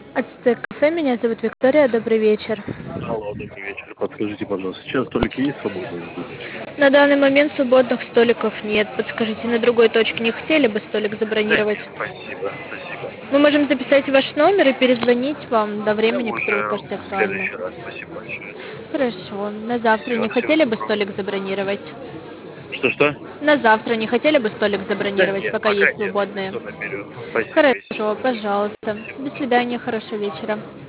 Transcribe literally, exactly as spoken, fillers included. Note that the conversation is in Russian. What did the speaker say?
Ацтек кафе, меня зовут Виктория, добрый вечер. Алло, добрый вечер. Подскажите, пожалуйста, сейчас столики есть свободные здесь? На данный момент свободных столиков нет. Подскажите, на другой точке не хотели бы столик Да забронировать? нет, спасибо, спасибо. Мы можем записать ваш номер и перезвонить вам до Я времени, которое уже укажете в актуально. следующий раз. Спасибо большое. Хорошо. На завтра Все, не всего хотели бы доброго. столик забронировать? Что-что? На завтра не хотели бы столик Да забронировать, нет, пока пока есть нет. свободные? Потом наберем. Спасибо, если Хорошо, что. пожалуйста. Всего До доброго. свидания, хорошего вечера.